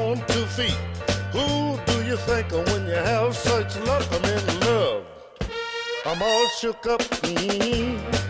on 2 feet. Who do you think of when you have such luck? I'm in love. I'm all shook up.